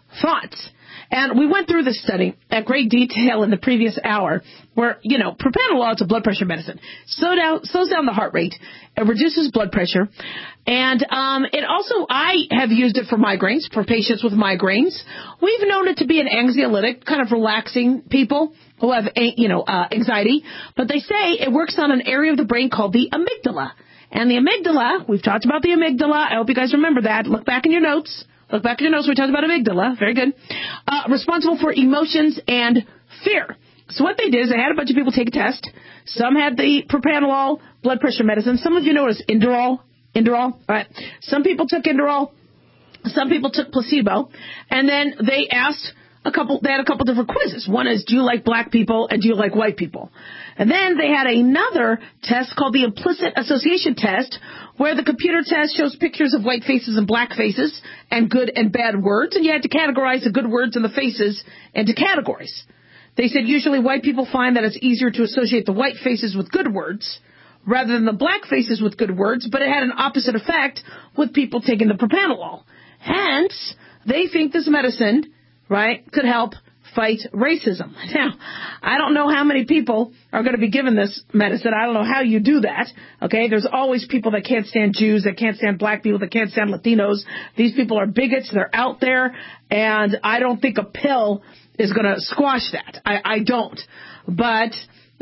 Speaker 3: thoughts. And we went through this study at great detail in the previous hour where, propranolol is a blood pressure medicine. Slows down the heart rate. It reduces blood pressure. And it also, I have used it for migraines, for patients with migraines. We've known it to be an anxiolytic, kind of relaxing people who have, anxiety. But they say it works on an area of the brain called the amygdala. And the amygdala, we've talked about the amygdala. I hope you guys remember that. Look back in your notes. We talked about amygdala. Very good. Responsible for emotions and fear. So what they did is they had a bunch of people take a test. Some had the propranolol blood pressure medicine. Some of you know it as Inderal. All right. Some people took Inderal. Some people took placebo. And then they asked they had a couple different quizzes. One is, do you like black people and do you like white people? And then they had another test called the implicit association test, where the computer test shows pictures of white faces and black faces and good and bad words, and you had to categorize the good words and the faces into categories. They said usually white people find that it's easier to associate the white faces with good words rather than the black faces with good words, but it had an opposite effect with people taking the propranolol. Hence, they think this medicine, right, could help fight racism. Now, I don't know how many people are going to be given this medicine. I don't know how you do that. Okay, there's always people that can't stand Jews, that can't stand black people, that can't stand Latinos. These people are bigots. They're out there, and I don't think a pill is going to squash that. I don't. But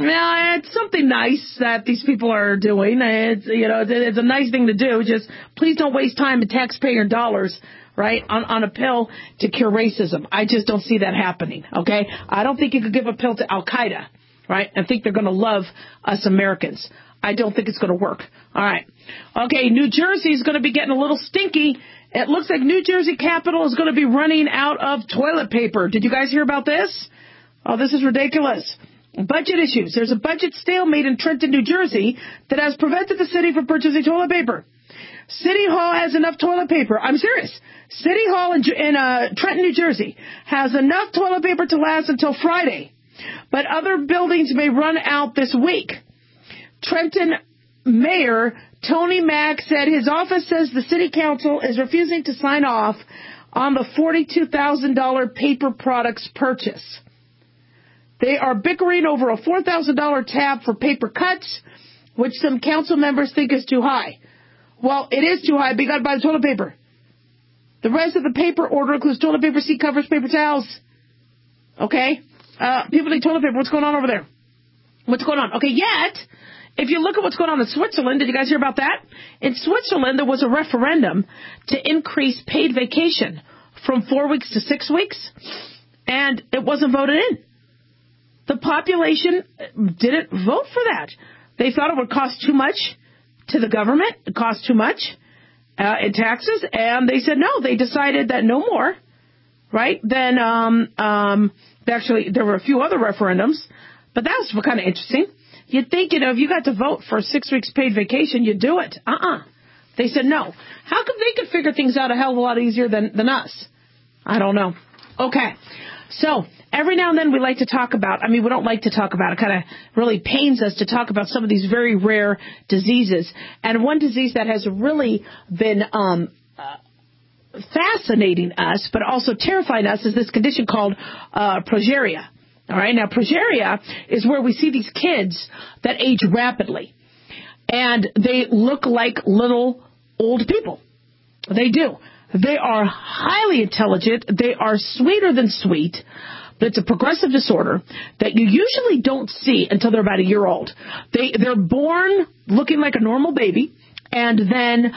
Speaker 3: it's something nice that these people are doing. It's a nice thing to do. Just please don't waste time and taxpayer dollars, right, on a pill to cure racism. I just don't see that happening, okay? I don't think you could give a pill to Al-Qaeda, right, and think they're going to love us Americans. I don't think it's going to work. All right. Okay, New Jersey is going to be getting a little stinky. It looks like New Jersey Capitol is going to be running out of toilet paper. Did you guys hear about this? Oh, this is ridiculous. Budget issues. There's a budget stalemate in Trenton, New Jersey that has prevented the city from purchasing toilet paper. City Hall has enough toilet paper. I'm serious. City Hall in Trenton, New Jersey has enough toilet paper to last until Friday. But other buildings may run out this week. Trenton Mayor Tony Mack said his office says the city council is refusing to sign off on the $42,000 paper products purchase. They are bickering over a $4,000 tab for paper cuts, which some council members think is too high. Well, it is too high, but you got to buy the toilet paper. The rest of the paper order includes toilet paper, seat covers, paper towels. Okay? People need toilet paper. What's going on over there? What's going on? Okay, yet, if you look at what's going on in Switzerland, did you guys hear about that? In Switzerland, there was a referendum to increase paid vacation from 4 weeks to 6 weeks, and it wasn't voted in. The population didn't vote for that. They thought it would cost too much to the government. It cost too much in taxes, and they said no. They decided that no more, right? Then actually there were a few other referendums, but that was kind of interesting. You'd think, if you got to vote for 6 weeks paid vacation, you'd do it. They said no. How come they could figure things out a hell of a lot easier than us? I don't know. Okay. So every now and then we like to talk about, we don't like to talk about, it kind of really pains us to talk about some of these very rare diseases. And one disease that has really been fascinating us, but also terrifying us, is this condition called progeria. All right, now progeria is where we see these kids that age rapidly, and they look like little old people. They do. They are highly intelligent. They are sweeter than sweet, but it's a progressive disorder that you usually don't see until they're about a year old. They're born looking like a normal baby, and then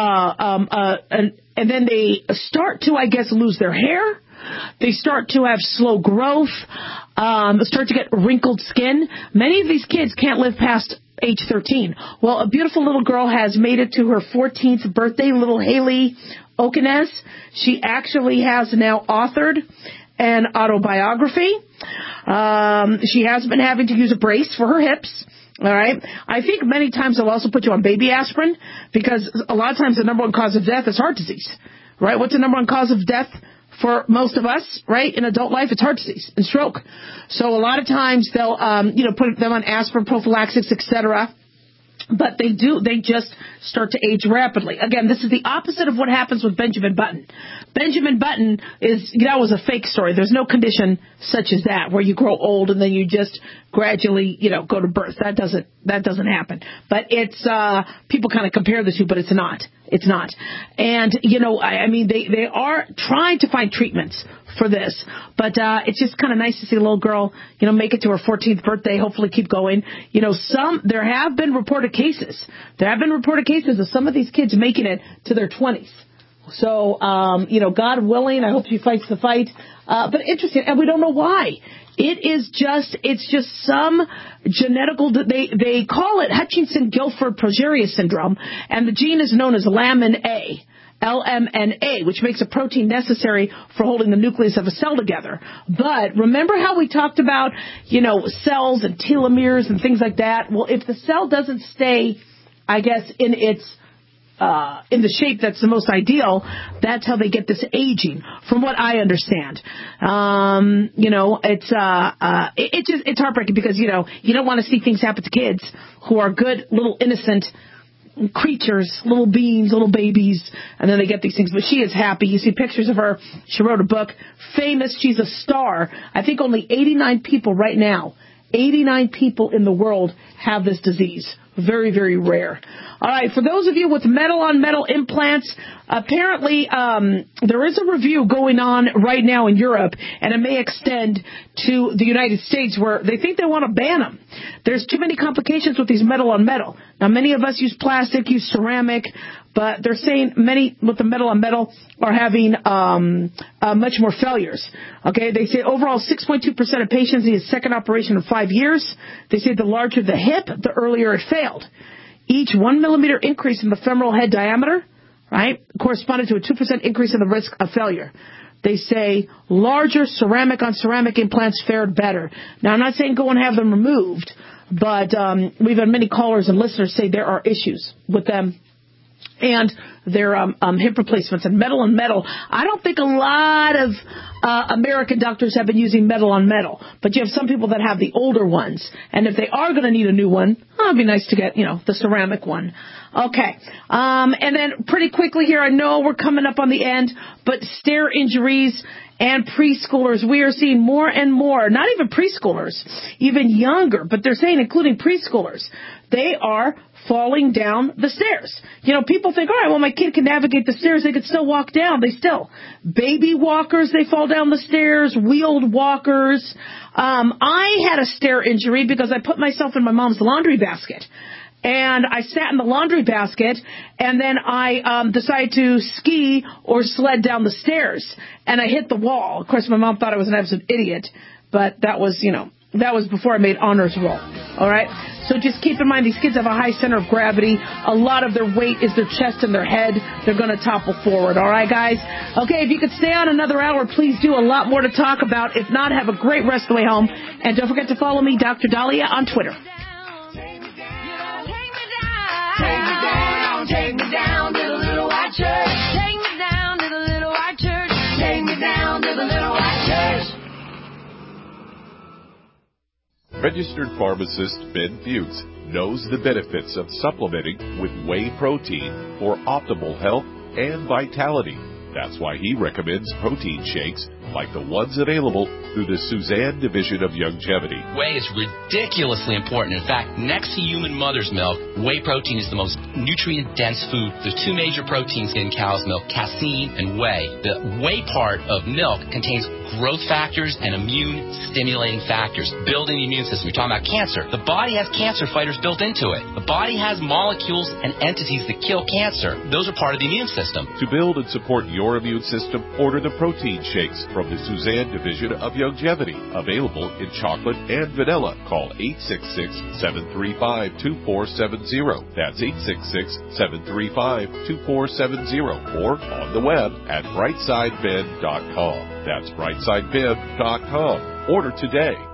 Speaker 3: they start to, lose their hair. They start to have slow growth, start to get wrinkled skin. Many of these kids can't live past age 13. Well, a beautiful little girl has made it to her 14th birthday, little Haley Okenes. She actually has now authored an autobiography. She has been having to use a brace for her hips. All right. I think many times they'll also put you on baby aspirin, because a lot of times the number one cause of death is heart disease. Right? What's the number one cause of death for most of us, right, in adult life? It's heart disease and stroke. So a lot of times they'll, put them on aspirin, prophylaxis, etc. But they just start to age rapidly. Again, this is the opposite of what happens with Benjamin Button. Benjamin Button that was a fake story. There's no condition such as that where you grow old and then you just gradually, go to birth. That doesn't happen. But it's, people kind of compare the two, but it's not. It's not. And, they are trying to find treatments for this. But it's just kind of nice to see a little girl, make it to her 14th birthday, hopefully keep going. There have been reported cases. There have been reported cases of some of these kids making it to their 20s. So, God willing, I hope she fights the fight. But interesting, and we don't know why. It's just some genetical, they call it Hutchinson-Gilford-Progeria syndrome, and the gene is known as LMNA. LMNA, which makes a protein necessary for holding the nucleus of a cell together. But remember how we talked about, cells and telomeres and things like that? Well, if the cell doesn't stay, I guess, in the shape that's the most ideal, that's how they get this aging, from what I understand. It's heartbreaking because, you don't want to see things happen to kids who are good, little innocent creatures, little beings, little babies, and then they get these things. But she is happy. You see pictures of her. She wrote a book, famous. She's a star. I think only 89 people right now, 89 people in the world have this disease. Very, very rare. All right, for those of you with metal-on-metal implants, apparently there is a review going on right now in Europe, and it may extend to the United States where they think they want to ban them. There's too many complications with these metal-on-metal. Now, many of us use plastic, use ceramic, but they're saying many with the metal-on-metal are having much more failures. Okay, they say overall 6.2% of patients need a second operation in 5 years. They say the larger the hip, the earlier it failed. Each 1 millimeter increase in the femoral head diameter, right, corresponded to a 2% increase in the risk of failure. They say larger ceramic on ceramic implants fared better. Now, I'm not saying go and have them removed, but we've had many callers and listeners say there are issues with them and their hip replacements and metal on metal. I don't think a lot of American doctors have been using metal on metal, but you have some people that have the older ones. And if they are going to need a new one, it'd be nice to get, the ceramic one. Okay. And then pretty quickly here, I know we're coming up on the end, but stair injuries and preschoolers, we are seeing more and more, not even preschoolers, even younger, but they're saying including preschoolers, they are falling down the stairs. People think, all right, well, my kid can navigate the stairs. They could still walk down. Baby walkers, they fall down the stairs, wheeled walkers. I had a stair injury because I put myself in my mom's laundry basket. And I sat in the laundry basket, and then I decided to ski or sled down the stairs, and I hit the wall. Of course, my mom thought I was an absolute idiot, but that was before I made honors roll. All right? So just keep in mind, these kids have a high center of gravity. A lot of their weight is their chest and their head. They're going to topple forward. All right, guys? Okay, if you could stay on another hour, please do. A lot more to talk about. If not, have a great rest of the way home. And don't forget to follow me, Dr. Dahlia, on Twitter.
Speaker 2: Take me down to the little white church. Take me down to the little white church. Take me down to the little white church.
Speaker 20: Registered pharmacist Ben Fuchs knows the benefits of supplementing with whey protein for optimal health and vitality. That's why he recommends protein shakes like the ones available through the Suzanne Division of Youngevity.
Speaker 21: Whey is ridiculously important. In fact, next to human mother's milk, whey protein is the most nutrient-dense food. There's two major proteins in cow's milk, casein and whey. The whey part of milk contains growth factors and immune-stimulating factors, building the immune system. You're talking about cancer. The body has cancer fighters built into it. The body has molecules and entities that kill cancer. Those are part of the immune system.
Speaker 20: To build and support your immune system, order the protein shakes from the Suzanne Division of Youngevity. Available in chocolate and vanilla. Call 866-735-2470. That's 866-735-2470. Or on the web at brightsideben.com. That's brightsideben.com. Order today.